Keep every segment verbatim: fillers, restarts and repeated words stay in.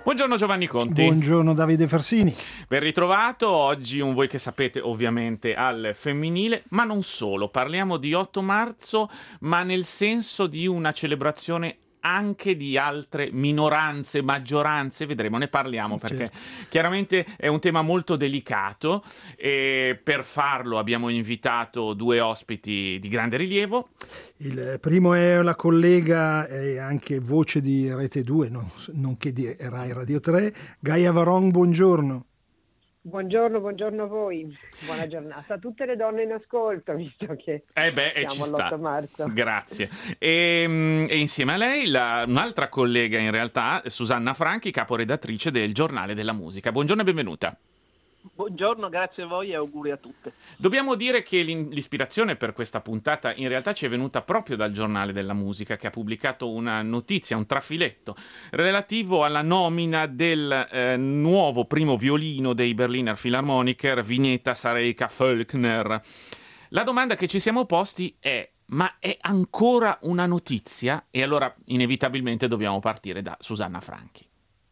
Buongiorno Giovanni Conti. Buongiorno Davide Farsini. Ben ritrovato, oggi un Voi che sapete ovviamente al femminile, ma non solo, parliamo di otto marzo, ma nel senso di una celebrazione anche di altre minoranze, maggioranze, vedremo, ne parliamo perché certo. Chiaramente è un tema molto delicato e per farlo abbiamo invitato due ospiti di grande rilievo. Il primo è la collega e anche voce di Rete due, no, nonché di Rai Radio tre, Gaia Varon, buongiorno. Buongiorno, buongiorno a voi, buona giornata a tutte le donne in ascolto, visto che eh beh, siamo ci all'otto sta. marzo. Grazie. E, e insieme a lei la, un'altra collega in realtà, Susanna Franchi, caporedattrice del Giornale della Musica. Buongiorno e benvenuta. Buongiorno, grazie a voi e auguri a tutte. Dobbiamo dire che l'ispirazione per questa puntata in realtà ci è venuta proprio dal Giornale della Musica, che ha pubblicato una notizia, un trafiletto relativo alla nomina del eh, nuovo primo violino dei Berliner Philharmoniker, Vineta Sareika Völkner. La domanda che ci siamo posti è: ma è ancora una notizia? E allora inevitabilmente dobbiamo partire da Susanna Franchi.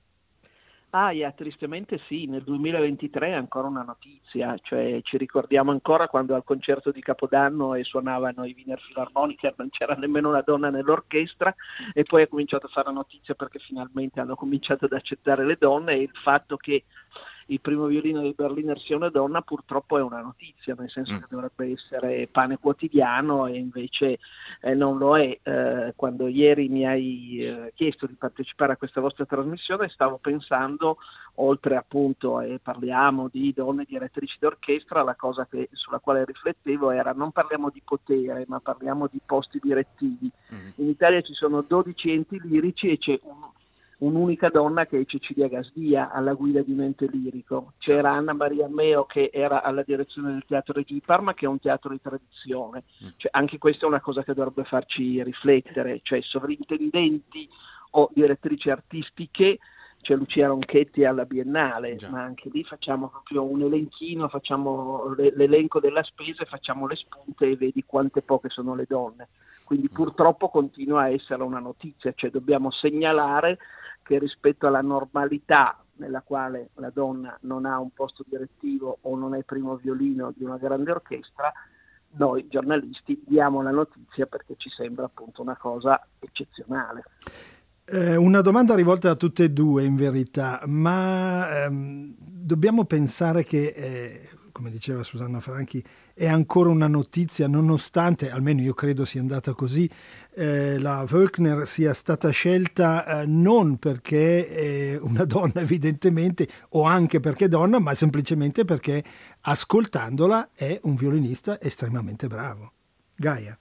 Ah, yeah, tristemente sì, nel duemilaventitré è ancora una notizia, cioè ci ricordiamo ancora quando al concerto di Capodanno e suonavano i Wiener Philharmoniker, non c'era nemmeno una donna nell'orchestra, e poi ha cominciato a fare notizia perché finalmente hanno cominciato ad accettare le donne, e il fatto che il primo violino dei Berliner sia una donna purtroppo è una notizia, nel senso mm. che dovrebbe essere pane quotidiano e invece eh, non lo è. Eh, quando ieri mi hai eh, chiesto di partecipare a questa vostra trasmissione stavo pensando, oltre appunto e parliamo di donne direttrici d'orchestra, la cosa che, sulla quale riflettevo era: non parliamo di potere ma parliamo di posti direttivi. mm. In Italia ci sono dodici enti lirici e c'è un un'unica donna che è Cecilia Gasdia alla guida di un ente lirico. C'era Anna Maria Meo che era alla direzione del Teatro Regio di Parma, che è un teatro di tradizione. Cioè, anche questa è una cosa che dovrebbe farci riflettere, cioè sovrintendenti o direttrici artistiche. C'è Lucia Ronchetti alla Biennale, Già. ma anche lì facciamo proprio un elenchino, facciamo l'elenco della spesa e facciamo le spunte e vedi quante poche sono le donne. Quindi purtroppo continua a essere una notizia, cioè dobbiamo segnalare che rispetto alla normalità nella quale la donna non ha un posto direttivo o non è primo violino di una grande orchestra, noi giornalisti diamo la notizia perché ci sembra appunto una cosa eccezionale. Eh, una domanda rivolta a tutte e due in verità, ma ehm, dobbiamo pensare che, eh, come diceva Susanna Franchi, è ancora una notizia nonostante, almeno io credo sia andata così, eh, la Völkner sia stata scelta eh, non perché è una donna evidentemente o anche perché è donna, ma semplicemente perché ascoltandola è un violinista estremamente bravo. Gaia.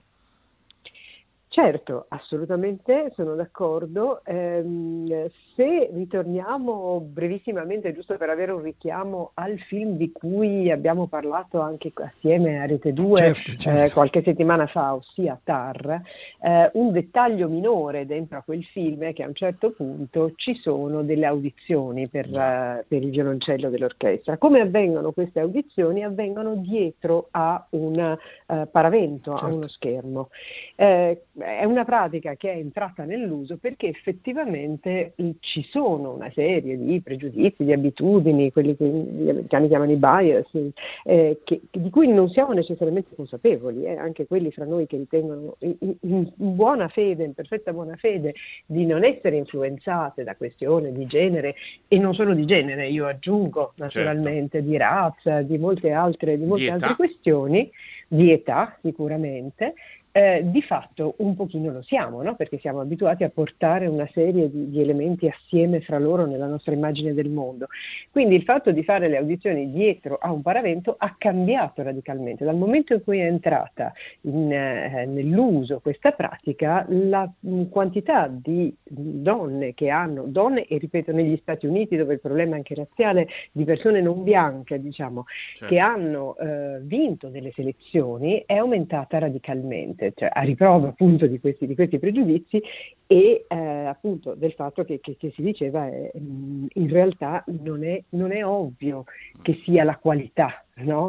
Certo, assolutamente sono d'accordo. Ehm, se ritorniamo brevissimamente, giusto per avere un richiamo al film di cui abbiamo parlato anche assieme a Rete due certo, certo. Eh, qualche settimana fa, ossia Tar, eh, un dettaglio minore dentro a quel film è che a un certo punto ci sono delle audizioni per, uh, per il violoncello dell'orchestra. Come avvengono queste audizioni? Avvengono dietro a un uh, paravento, certo. a uno schermo. Eh, È una pratica che è entrata nell'uso perché effettivamente ci sono una serie di pregiudizi, di abitudini, quelli che gli americani chiamano i bias, eh, che, di cui non siamo necessariamente consapevoli, eh, anche quelli fra noi che ritengono in, in, in buona fede, in perfetta buona fede, di non essere influenzate da questioni di genere, e non solo di genere, io aggiungo naturalmente, certo. di razza, di molte altre, di molte altre questioni, di età sicuramente. Eh, di fatto un pochino lo siamo, no? Perché siamo abituati a portare una serie di, di elementi assieme fra loro nella nostra immagine del mondo. Quindi il fatto di fare le audizioni dietro a un paravento ha cambiato radicalmente. Dal momento in cui è entrata in, eh, nell'uso questa pratica, la mh, quantità di donne che hanno, donne e ripeto negli Stati Uniti dove il problema è anche razziale, di persone non bianche diciamo, certo. che hanno eh, vinto delle selezioni è aumentata radicalmente. Cioè, a riprova appunto di questi, di questi pregiudizi e eh, appunto del fatto che, che, che si diceva eh, in realtà non è, non è ovvio che sia la qualità, no,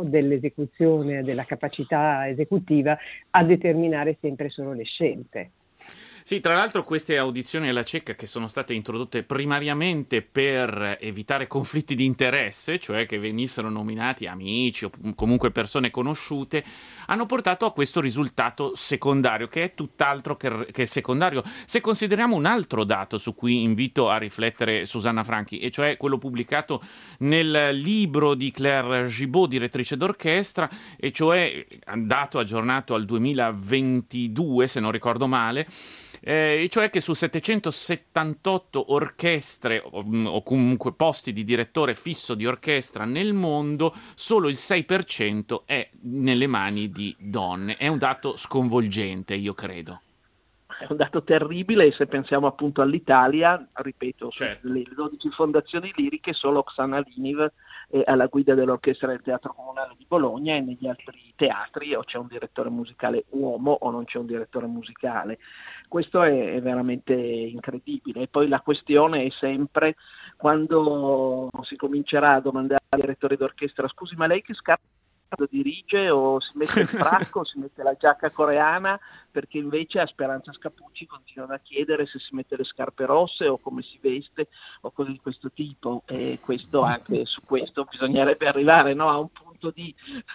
dell'esecuzione, della capacità esecutiva a determinare sempre solo le scelte. Sì, tra l'altro queste audizioni alla cieca, che sono state introdotte primariamente per evitare conflitti di interesse, cioè che venissero nominati amici o comunque persone conosciute, hanno portato a questo risultato secondario, che è tutt'altro che, che secondario. Se consideriamo un altro dato su cui invito a riflettere Susanna Franchi, e cioè quello pubblicato nel libro di Claire Gibault, direttrice d'orchestra, e cioè dato aggiornato al duemilaventidue, se non ricordo male, Eh, e cioè che su settecentosettantotto orchestre o, o comunque posti di direttore fisso di orchestra nel mondo, solo il sei per cento è nelle mani di donne. È un dato sconvolgente, io credo. È un dato terribile, e se pensiamo appunto all'Italia, ripeto, certo. sulle dodici fondazioni liriche solo Oksana Liniv è alla guida dell'orchestra del Teatro Comunale di Bologna, e negli altri teatri o c'è un direttore musicale uomo o non c'è un direttore musicale. Questo è, è veramente incredibile. E poi la questione è sempre, quando si comincerà a domandare ai direttori d'orchestra: scusi, ma lei che scarpa dirige, o si mette il fracco o si mette la giacca coreana? Perché invece a Speranza Scappucci continuano a chiedere se si mette le scarpe rosse o come si veste o cose di questo tipo, e questo, anche su questo bisognerebbe arrivare, no, a un punto di,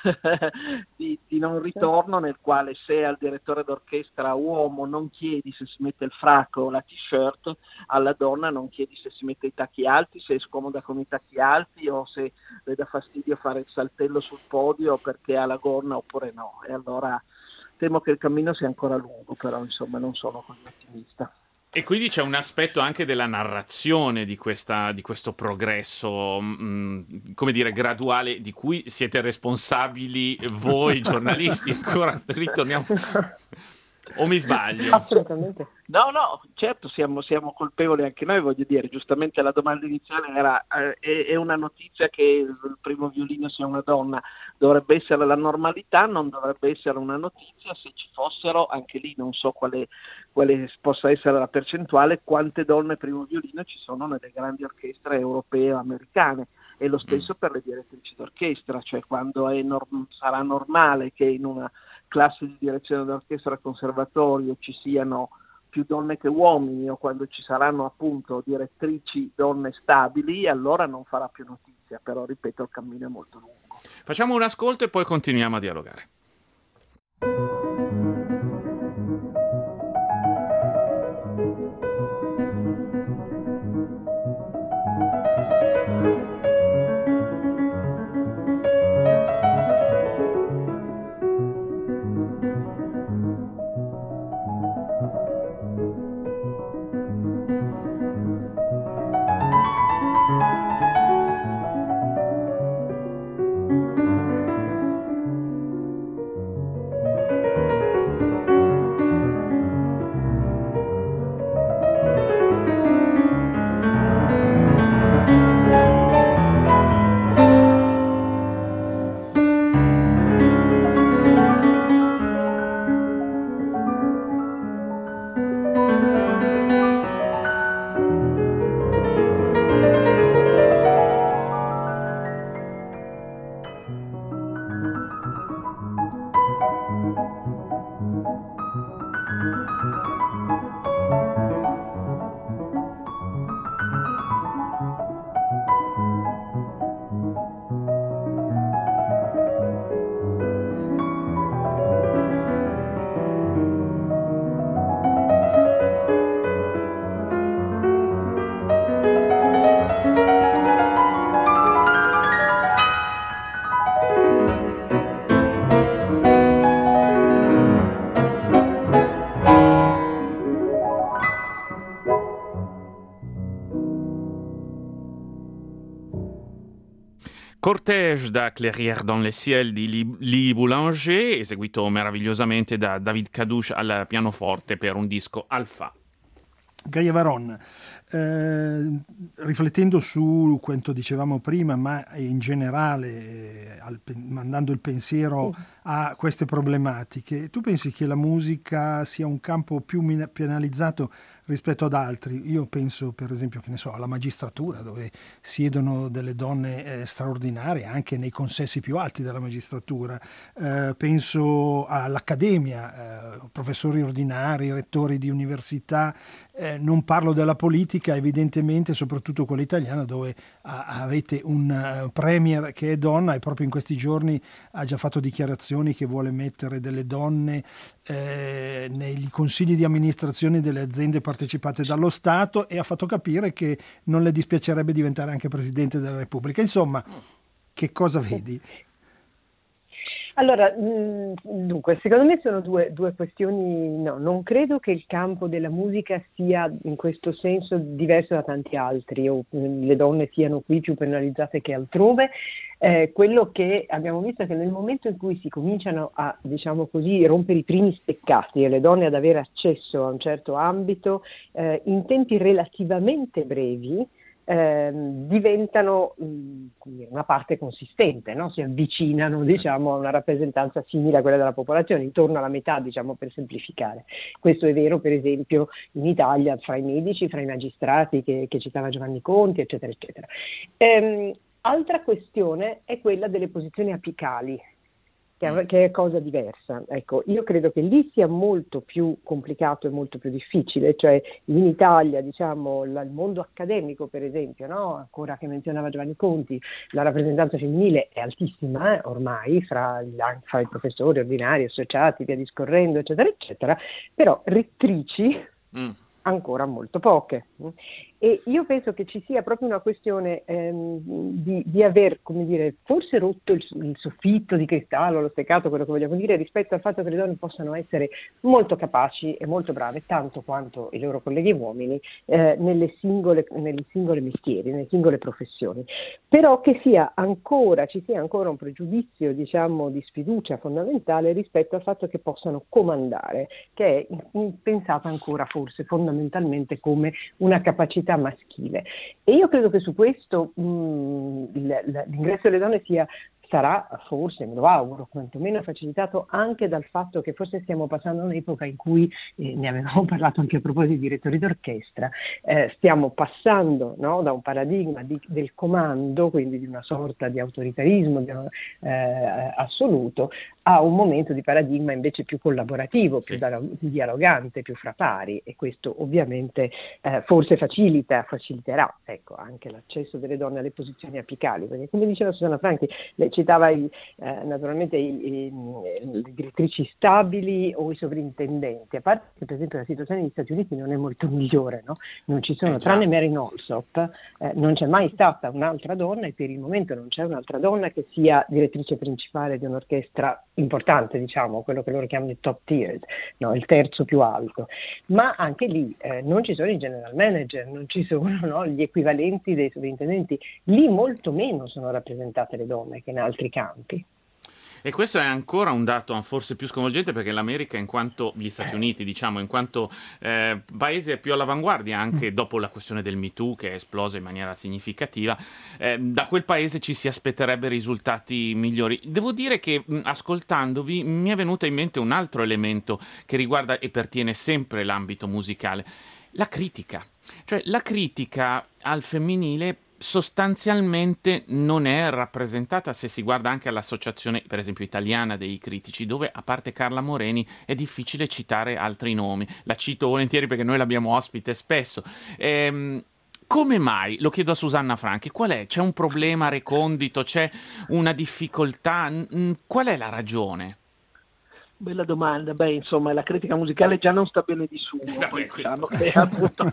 di, di non ritorno, nel quale se al direttore d'orchestra uomo non chiedi se si mette il fracco o la t-shirt, alla donna non chiedi se si mette i tacchi alti, se è scomoda con i tacchi alti o se le dà fastidio fare il saltello sul podio perché ha la gonna oppure no. E allora temo che il cammino sia ancora lungo, però insomma non sono così ottimista. E quindi c'è un aspetto anche della narrazione di, questa, di questo progresso, mh, come dire, graduale, di cui siete responsabili voi giornalisti. Ancora ritorniamo. O mi sbaglio? Assolutamente. No, no, certo siamo, siamo colpevoli anche noi, voglio dire. Giustamente la domanda iniziale era eh, è, è una notizia che il primo violino sia una donna. Dovrebbe essere la normalità, non dovrebbe essere una notizia se ci fossero, anche lì non so quale, quale possa essere la percentuale, quante donne primo violino ci sono nelle grandi orchestre europee o americane. E lo stesso per le direttrici d'orchestra, cioè quando è norm- sarà normale che in una classe di direzione d'orchestra al conservatorio ci siano più donne che uomini, o quando ci saranno appunto direttrici donne stabili, allora non farà più notizia. Però ripeto, il cammino è molto lungo. Facciamo un ascolto e poi continuiamo a dialogare. Cortège da Clairière dans le ciel di Lili Boulanger, eseguito meravigliosamente da David Kadouch al pianoforte per un disco Alpha. Gaia Varon, Eh, riflettendo su quanto dicevamo prima, ma in generale, eh, al, mandando il pensiero a queste problematiche, tu pensi che la musica sia un campo più min- penalizzato rispetto ad altri? Io penso per esempio, che ne so, alla magistratura, dove siedono delle donne eh, straordinarie anche nei consessi più alti della magistratura. Eh, penso all'accademia, eh, professori ordinari, rettori di università. Eh, non parlo della politica, evidentemente, soprattutto quella italiana, dove a, avete un uh, premier che è donna e proprio in questi giorni ha già fatto dichiarazioni che vuole mettere delle donne eh, nei consigli di amministrazione delle aziende partecipate dallo Stato, e ha fatto capire che non le dispiacerebbe diventare anche Presidente della Repubblica. Insomma, che cosa vedi? Allora, dunque, secondo me sono due, due questioni, no, non credo che il campo della musica sia in questo senso diverso da tanti altri, o le donne siano qui più penalizzate che altrove. Eh, quello che abbiamo visto è che nel momento in cui si cominciano a, diciamo così, rompere i primi steccati e le donne ad avere accesso a un certo ambito, eh, in tempi relativamente brevi, Eh, diventano mh, una parte consistente, no? Si avvicinano, diciamo, a una rappresentanza simile a quella della popolazione, intorno alla metà, diciamo, per semplificare. Questo è vero per esempio in Italia fra i medici, fra i magistrati che, che citava Giovanni Conti, eccetera eccetera. Ehm, altra questione è quella delle posizioni apicali, che è cosa diversa. Ecco, io credo che lì sia molto più complicato e molto più difficile, cioè in Italia, diciamo, la, il mondo accademico, per esempio, no? Ancora che menzionava Giovanni Conti, la rappresentanza femminile è altissima, eh, ormai, fra, fra i professori ordinari, associati, via discorrendo, eccetera, eccetera, però rettrici mm. ancora molto poche. E io penso che ci sia proprio una questione ehm, di, di aver, come dire, forse rotto il, il soffitto di cristallo, lo steccato, quello che vogliamo dire, rispetto al fatto che le donne possano essere molto capaci e molto brave, tanto quanto i loro colleghi uomini, eh, nelle singole, nelle singole mestieri, nelle singole professioni. Però che sia ancora, ci sia ancora un pregiudizio, diciamo, di sfiducia fondamentale rispetto al fatto che possano comandare, che è pensata ancora forse fondamentalmente come una capacità maschile. E io credo che su questo mh, l'ingresso delle donne sia sarà forse, me lo auguro, quantomeno facilitato anche dal fatto che forse stiamo passando un'epoca in cui, eh, ne avevamo parlato anche a proposito di direttori d'orchestra, eh, stiamo passando, no, da un paradigma di, del comando, quindi di una sorta di autoritarismo di, eh, assoluto, a un momento di paradigma invece più collaborativo, sì. più dialogante, più fra pari, e questo ovviamente eh, forse facilita, faciliterà ecco, anche l'accesso delle donne alle posizioni apicali, perché come diceva Susanna Franchi, lei citava i, eh, naturalmente i, i, le direttrici stabili o i sovrintendenti, a parte che per esempio la situazione negli Stati Uniti non è molto migliore, no? Non ci sono, eh, tranne Mary Alsop, eh, non c'è mai stata un'altra donna, e per il momento non c'è un'altra donna che sia direttrice principale di un'orchestra importante, diciamo, quello che loro chiamano il top tier, no? Il terzo più alto, ma anche lì eh, non ci sono i general manager, non ci sono, no, gli equivalenti dei sovrintendenti, lì molto meno sono rappresentate le donne che in altri campi. E questo è ancora un dato forse più sconvolgente, perché l'America, in quanto gli Stati Uniti, diciamo, in quanto eh, paese più all'avanguardia anche dopo la questione del Me Too, che è esplosa in maniera significativa, eh, da quel paese ci si aspetterebbe risultati migliori. Devo dire che mh, ascoltandovi mi è venuto in mente un altro elemento che riguarda e pertiene sempre l'ambito musicale: la critica. Cioè la critica al femminile sostanzialmente non è rappresentata, se si guarda anche all'associazione per esempio italiana dei critici, dove a parte Carla Moreni è difficile citare altri nomi. La cito volentieri perché noi l'abbiamo ospite spesso. Ehm, come mai? Lo chiedo a Susanna Franchi. Qual è? C'è un problema recondito? C'è una difficoltà? Qual è la ragione? Bella domanda. Beh, insomma, la critica musicale già non sta bene di suo. Poi diciamo che appunto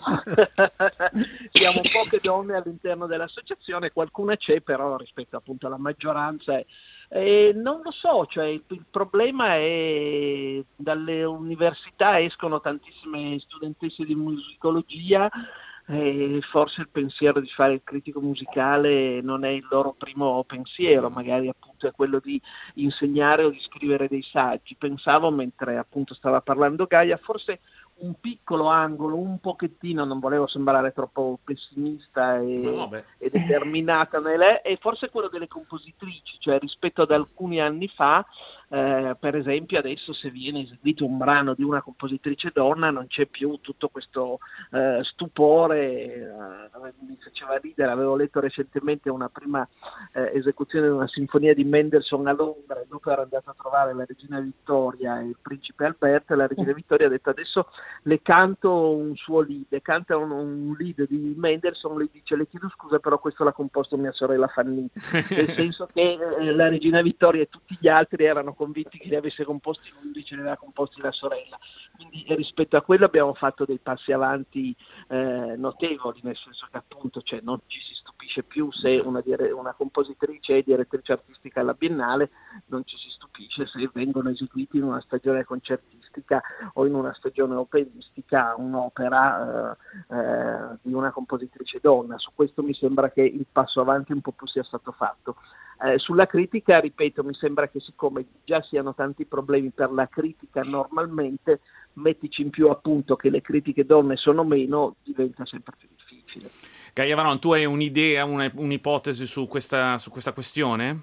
siamo poche donne all'interno dell'associazione, qualcuna c'è, però rispetto appunto alla maggioranza eh, non lo so, cioè il, il problema è dalle università escono tantissime studentesse di musicologia. E forse il pensiero di fare il critico musicale non è il loro primo pensiero, magari appunto è quello di insegnare o di scrivere dei saggi. Pensavo, mentre appunto stava parlando Gaia, forse un piccolo angolo, un pochettino, non volevo sembrare troppo pessimista e, no, e determinata nelle, e forse quello delle compositrici, cioè rispetto ad alcuni anni fa. Eh, per esempio adesso se viene eseguito un brano di una compositrice donna non c'è più tutto questo eh, stupore, eh, mi faceva ridere, avevo letto recentemente una prima eh, esecuzione di una sinfonia di Mendelssohn a Londra e dopo ero andato a trovare la regina Vittoria e il principe Alberto e la regina Vittoria ha detto adesso le canto un suo lead, canta un, un lead di Mendelssohn, le dice le chiedo scusa però questo l'ha composto mia sorella Fanny, nel senso che eh, la regina Vittoria e tutti gli altri erano convinti che li avesse composti lui, invece li aveva composti la sorella. Quindi rispetto a quello abbiamo fatto dei passi avanti eh, notevoli, nel senso che appunto cioè, non ci si stupisce più se una, una compositrice è direttrice artistica alla Biennale, non ci si stupisce se vengono eseguiti in una stagione concertistica o in una stagione operistica un'opera eh, eh, di una compositrice donna. Su questo mi sembra che il passo avanti un po' più sia stato fatto. Eh, sulla critica, ripeto, mi sembra che siccome già siano tanti problemi per la critica normalmente, mettici in più appunto che le critiche donne sono meno, diventa sempre più difficile. Gaia Varon, tu hai un'idea, una, un'ipotesi su questa, su questa questione?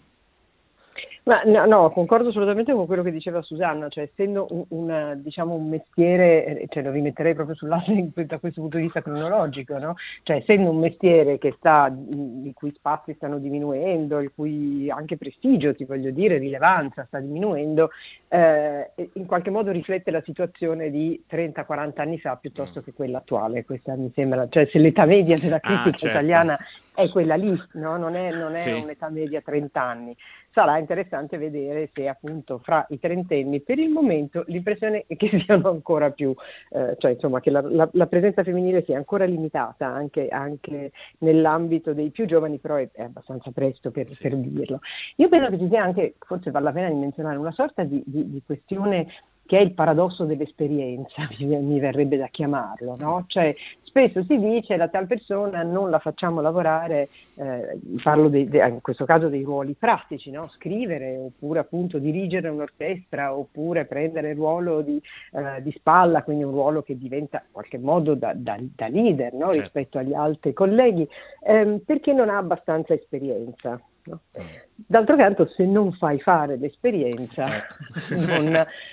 Ma no, no, concordo assolutamente con quello che diceva Susanna, cioè essendo un, un, diciamo, un mestiere, cioè lo rimetterei proprio sull'asse da questo punto di vista cronologico, no? Cioè essendo un mestiere che sta, i cui spazi stanno diminuendo, il cui anche prestigio, ti voglio dire, rilevanza sta diminuendo, eh, in qualche modo riflette la situazione di trenta quaranta anni fa piuttosto che quella attuale, questa mi sembra, cioè se l'età media della critica ah, certo. italiana è quella lì, no? Non è, non è sì. un'età media trenta anni. Sarà interessante vedere se appunto fra i trentenni per il momento l'impressione è che siano ancora più, eh, cioè insomma che la, la, la presenza femminile sia ancora limitata anche, anche nell'ambito dei più giovani, però è, è abbastanza presto per, sì. per dirlo. Io penso che ci sia anche, forse vale la pena di menzionare, una sorta di, di, di questione che è il paradosso dell'esperienza, mi verrebbe da chiamarlo, no? Cioè spesso si dice la tal persona non la facciamo lavorare, eh, parlo de, de, in questo caso dei ruoli pratici, no? Scrivere oppure appunto dirigere un'orchestra oppure prendere il ruolo di, eh, di spalla, quindi un ruolo che diventa in qualche modo da, da, da leader, no? Certo. Rispetto agli altri colleghi, ehm, perché non ha abbastanza esperienza. No? D'altro canto, se non fai fare l'esperienza, non,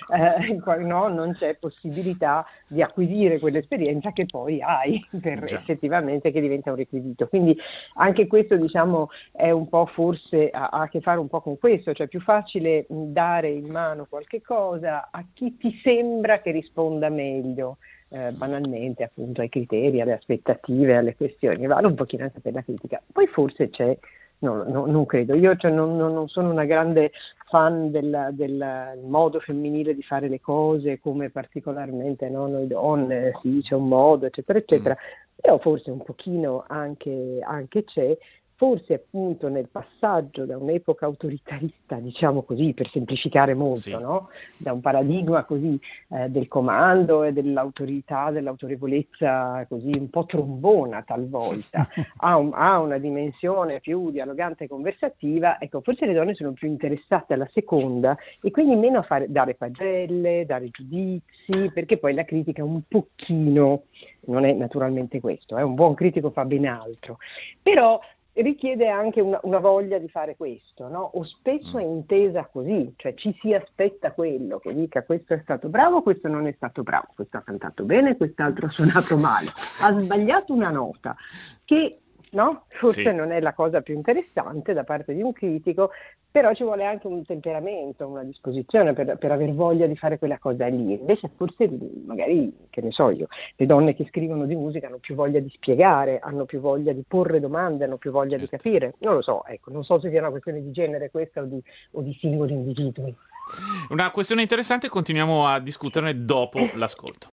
eh, no, non c'è possibilità di acquisire quell'esperienza che poi hai, per Già. effettivamente che diventa un requisito. Quindi anche questo, diciamo, è un po' forse ha, ha a che fare un po' con questo, cioè è più facile dare in mano qualche cosa a chi ti sembra che risponda meglio. Eh, banalmente appunto ai criteri, alle aspettative, alle questioni, vale un pochino anche per la critica. Poi forse c'è, no, no, non credo, io cioè, non, non sono una grande fan del, del modo femminile di fare le cose, come particolarmente no, noi donne, si dice un modo, eccetera, eccetera, mm. però forse un pochino anche, anche c'è. Forse appunto nel passaggio da un'epoca autoritarista, diciamo così, per semplificare molto, sì. no? Da un paradigma così eh, del comando e dell'autorità, dell'autorevolezza così un po' trombona talvolta, a, un, a una dimensione più dialogante e conversativa, ecco, forse le donne sono più interessate alla seconda e quindi meno a fare, dare pagelle, dare giudizi, perché poi la critica un pochino, non è naturalmente questo, eh, un buon critico fa ben altro, però richiede anche una, una voglia di fare questo, no? O spesso è intesa così, cioè ci si aspetta quello, che dica questo è stato bravo, questo non è stato bravo, questo ha cantato bene, quest'altro ha suonato male, ha sbagliato una nota, che no? Forse sì. non è la cosa più interessante da parte di un critico, però ci vuole anche un temperamento, una disposizione per, per aver voglia di fare quella cosa lì. Invece forse magari, che ne so io, le donne che scrivono di musica hanno più voglia di spiegare, hanno più voglia di porre domande, hanno più voglia certo. di capire. Non lo so, ecco, non so se sia una questione di genere questa o di, o di singoli individui. Una questione interessante, continuiamo a discuterne dopo l'ascolto.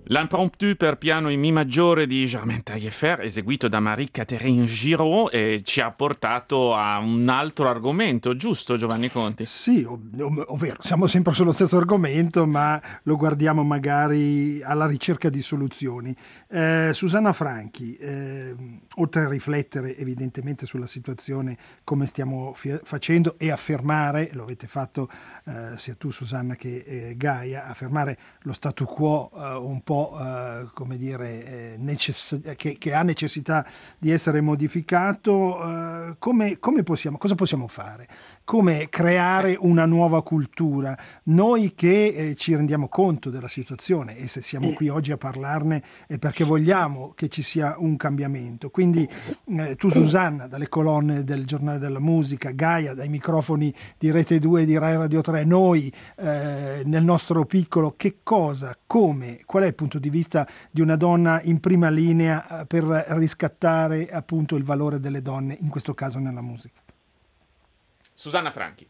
L'impromptu per piano in Mi maggiore di Germain Taillefer, eseguito da Marie-Catherine Giraud, e ci ha portato a un altro argomento, giusto Giovanni Conti? Sì, ov- ov- ovvero siamo sempre sullo stesso argomento, ma lo guardiamo magari alla ricerca di soluzioni. Eh, Susanna Franchi, eh, oltre a riflettere evidentemente sulla situazione come stiamo fi- facendo e affermare, lo avete fatto eh, sia tu Susanna che eh, Gaia, affermare lo statu quo eh, un po' Uh, come dire eh, necess- che, che ha necessità di essere modificato, uh, come, come possiamo, cosa possiamo fare? Come creare una nuova cultura? Noi che eh, ci rendiamo conto della situazione, e se siamo qui oggi a parlarne è perché vogliamo che ci sia un cambiamento. Quindi eh, tu Susanna, dalle colonne del Giornale della Musica, Gaia dai microfoni di Rete due e di Rai Radio tre, noi eh, nel nostro piccolo, che cosa, come, qual è il punto di vista di una donna in prima linea per riscattare appunto il valore delle donne, in questo caso nella musica? Susanna Franchi.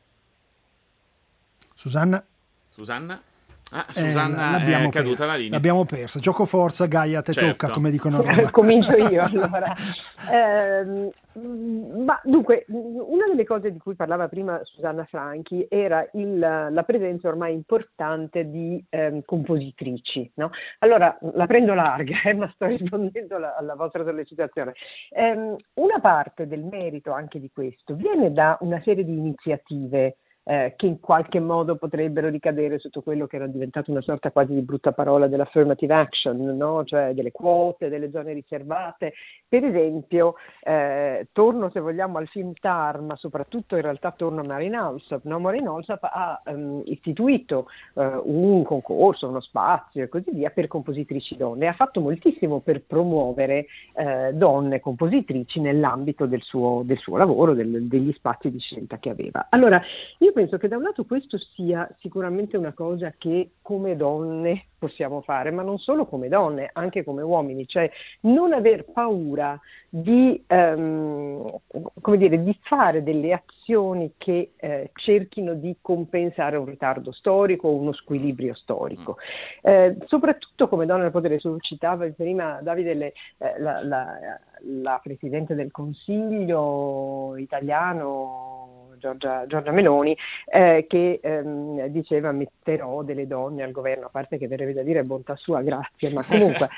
Susanna? Susanna? Ah, Susanna eh, è caduta per- la linea. L'abbiamo persa. Gioco forza, Gaia, a te Certo. tocca, come dicono a Roma. Comincio io allora. Eh, ma dunque, una delle cose di cui parlava prima Susanna Franchi era il, la presenza ormai importante di eh, compositrici, no? Allora, la prendo larga, eh, ma sto rispondendo alla, alla vostra sollecitazione. Eh, una parte del merito anche di questo viene da una serie di iniziative Eh, che in qualche modo potrebbero ricadere sotto quello che era diventato una sorta quasi di brutta parola dell'affirmative action, no? Cioè delle quote, delle zone riservate. Per esempio, eh, torno se vogliamo al film Tar, ma soprattutto in realtà torno a Marin Alsop. No? Marin Alsop ha um, istituito uh, un concorso, uno spazio e così via per compositrici donne. Ha fatto moltissimo per promuovere eh, donne compositrici nell'ambito del suo, del suo lavoro, del, degli spazi di scelta che aveva. Allora, io penso che da un lato questo sia sicuramente una cosa che come donne possiamo fare, ma non solo come donne, anche come uomini, cioè non aver paura di, um, come dire, di fare delle azioni che eh, cerchino di compensare un ritardo storico o uno squilibrio storico. Eh, soprattutto come donne del potere, citava prima Davide le, eh, la, la, la Presidente del Consiglio italiano, Giorgia, Giorgia Meloni, eh, che ehm, diceva metterò delle donne al governo, a parte che verrebbe da dire bontà sua, grazie, ma comunque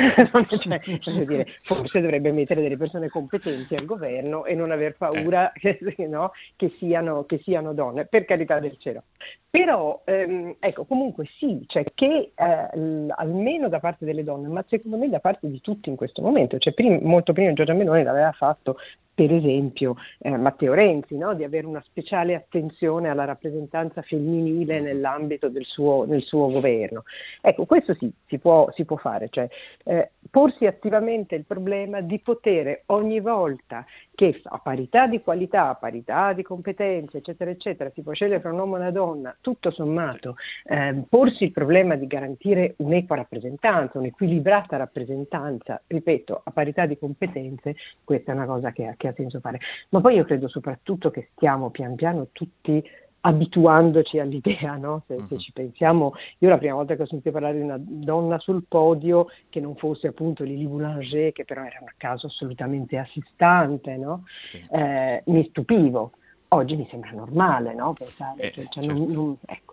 cioè, voglio dire, forse dovrebbe mettere delle persone competenti al governo e non aver paura che, no, che, siano, che siano donne, per carità del cielo. Però ehm, ecco, comunque sì, cioè che eh, l- almeno da parte delle donne, ma secondo me da parte di tutti in questo momento, cioè prim- molto prima Giorgia Meloni l'aveva fatto, per esempio eh, Matteo Renzi, no? Di avere una speciale attenzione alla rappresentanza femminile nell'ambito del suo, del suo governo. Ecco, questo sì, si può, si può fare, cioè eh, porsi attivamente il problema di poter ogni volta che a parità di qualità, a parità di competenze, eccetera, eccetera, si può scegliere fra un uomo e una donna, tutto sommato, eh, porsi il problema di garantire un'equa rappresentanza, un'equilibrata rappresentanza, ripeto, a parità di competenze, questa è una cosa che, che ha senso fare. Ma poi io credo soprattutto che stiamo pian piano tutti abituandoci all'idea, no? Se, se ci pensiamo, io la prima volta che ho sentito parlare di una donna sul podio che non fosse appunto Lili Boulanger, che però era un caso assolutamente a sé stante, no? Sì. Eh, mi stupivo. Oggi mi sembra normale, no? Pensare, eh, cioè, cioè, certo. non, non, ecco.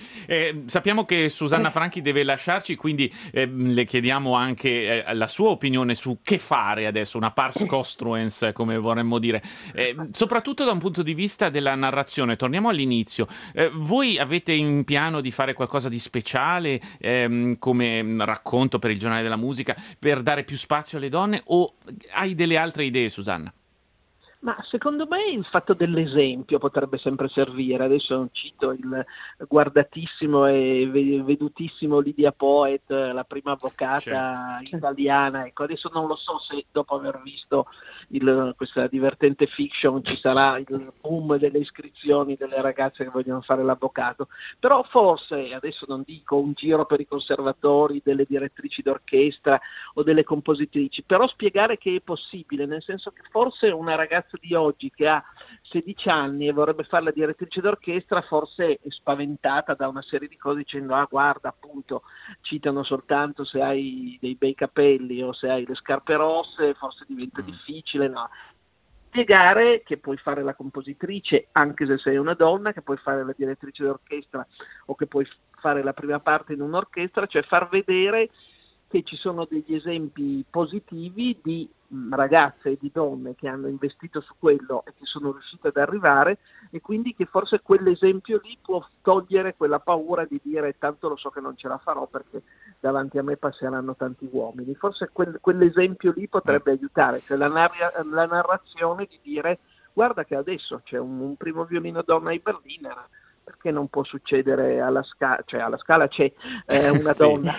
Eh, sappiamo che Susanna Franchi deve lasciarci, quindi eh, le chiediamo anche eh, la sua opinione su che fare adesso, una pars construens, come vorremmo dire, eh, soprattutto da un punto di vista della narrazione. Torniamo all'inizio. Eh, voi avete in piano di fare qualcosa di speciale ehm, come racconto per il Giornale della Musica per dare più spazio alle donne, o hai delle altre idee, Susanna? Ma secondo me il fatto dell'esempio potrebbe sempre servire. Adesso non cito il guardatissimo e vedutissimo Lydia Poet, la prima avvocata certo. italiana. Ecco, adesso non lo so se dopo aver visto il, questa divertente fiction ci sarà il boom delle iscrizioni delle ragazze che vogliono fare l'avvocato, però forse, adesso non dico un giro per i conservatori delle direttrici d'orchestra o delle compositrici, però spiegare che è possibile, nel senso che forse una ragazza di oggi che ha sedici anni e vorrebbe fare la direttrice d'orchestra forse è spaventata da una serie di cose dicendo ah guarda, appunto citano soltanto se hai dei bei capelli o se hai le scarpe rosse, forse diventa mm. difficile, no? Spiegare che puoi fare la compositrice anche se sei una donna, che puoi fare la direttrice d'orchestra o che puoi fare la prima parte in un'orchestra, cioè far vedere che ci sono degli esempi positivi di ragazze e di donne che hanno investito su quello e che sono riuscite ad arrivare, e quindi che forse quell'esempio lì può togliere quella paura di dire tanto lo so che non ce la farò perché davanti a me passeranno tanti uomini. Forse quel, quell'esempio lì potrebbe aiutare, cioè la, narra, la narrazione di dire guarda che adesso c'è un, un primo violino donna ai Berliner, perché non può succedere alla Scala, cioè alla Scala c'è eh, una sì. donna,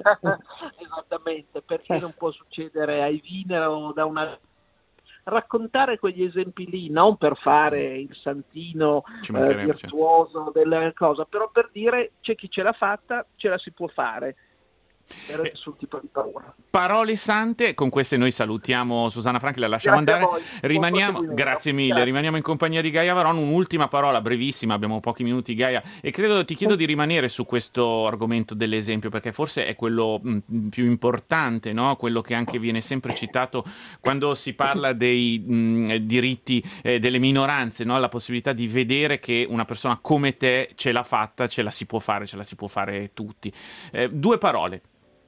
esattamente, perché non può succedere ai Wiener o da una... Raccontare quegli esempi lì, non per fare il santino eh, virtuoso della cosa, però per dire c'è chi ce l'ha fatta, ce la si può fare. Era sul tipo di paura. Parole sante, con queste noi salutiamo Susanna Franchi, la lasciamo grazie andare. Rimaniamo, grazie mille, grazie. Rimaniamo in compagnia di Gaia Varon. Un'ultima parola brevissima, abbiamo pochi minuti, Gaia, e credo ti chiedo di rimanere su questo argomento dell'esempio, perché forse è quello mh, più importante, no? Quello che anche viene sempre citato quando si parla dei mh, diritti eh, delle minoranze, no? La possibilità di vedere che una persona come te ce l'ha fatta, ce la si può fare, ce la si può fare tutti. Eh, due parole.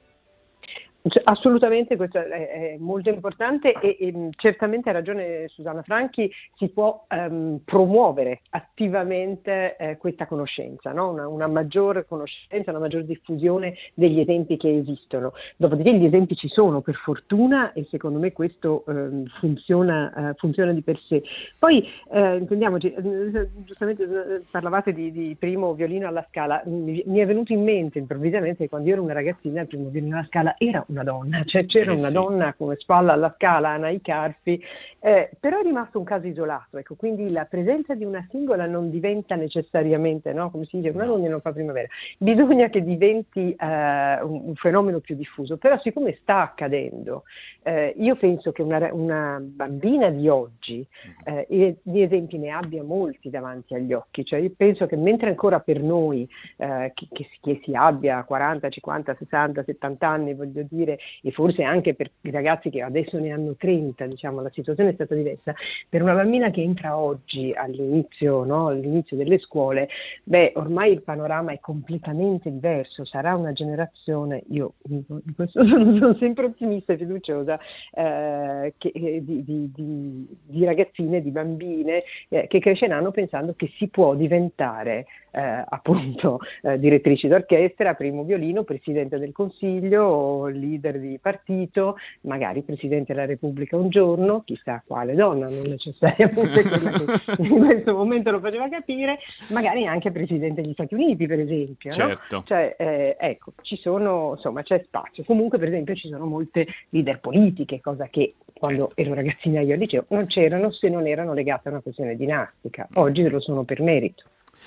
Assolutamente, questo è, è molto importante e, e certamente ha ragione Susanna Franchi, si può ehm, promuovere attivamente eh, questa conoscenza, no? una, una maggior conoscenza, una maggior diffusione degli esempi che esistono. Dopodiché gli esempi ci sono per fortuna e secondo me questo ehm, funziona, eh, funziona di per sé. Poi eh, intendiamoci, eh, giustamente eh, parlavate di, di primo violino alla Scala, mi, mi è venuto in mente improvvisamente che quando io ero una ragazzina il primo violino alla Scala era una donna, cioè c'era eh, una sì. donna come spalla alla Scala, Anna Icarfi, eh, però è rimasto un caso isolato, ecco, quindi la presenza di una singola non diventa necessariamente, no? Come si dice, una donna non fa primavera, bisogna che diventi eh, un, un fenomeno più diffuso, però siccome sta accadendo, eh, io penso che una, una bambina di oggi eh, e di esempi ne abbia molti davanti agli occhi, cioè io penso che mentre ancora per noi eh, che, che, che si abbia quaranta, cinquanta, sessanta, settanta anni, voglio dire, e forse anche per i ragazzi che adesso ne hanno trenta, diciamo, la situazione è stata diversa. Per una bambina che entra oggi all'inizio, no, all'inizio delle scuole, beh, ormai il panorama è completamente diverso, sarà una generazione, io in questo sono, sono sempre ottimista e fiduciosa, eh, che, di, di, di, di ragazzine, di bambine eh, che cresceranno pensando che si può diventare eh, appunto eh, direttrici d'orchestra, primo violino, presidente del consiglio, leader di partito, magari Presidente della Repubblica un giorno, chissà quale donna, non necessariamente quella che in questo momento lo faceva capire, magari anche Presidente degli Stati Uniti, per esempio. Certo. No? Cioè, eh, ecco, ci sono, insomma, c'è spazio. Comunque, per esempio, ci sono molte leader politiche, cosa che quando ero ragazzina io al liceo non c'erano se non erano legate a una questione dinastica. Oggi lo sono per merito.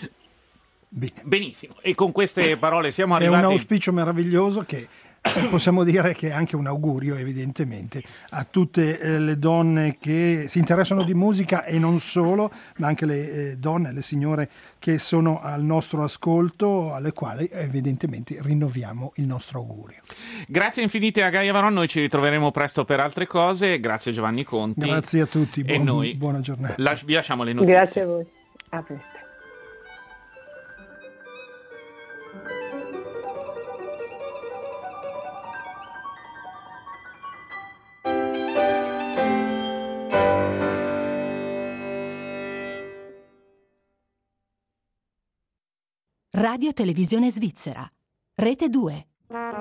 Bene. Benissimo, e con queste parole siamo arrivati... È un auspicio meraviglioso che possiamo dire che è anche un augurio evidentemente a tutte eh, le donne che si interessano di musica e non solo, ma anche le eh, donne, le signore che sono al nostro ascolto, alle quali evidentemente rinnoviamo il nostro augurio. Grazie infinite a Gaia Varon, noi ci ritroveremo presto per altre cose, grazie Giovanni Conti. Grazie a tutti, buon, e noi buona giornata. La, vi lasciamo le notizie. Grazie a voi, a presto. Radio Televisione Svizzera, Rete due.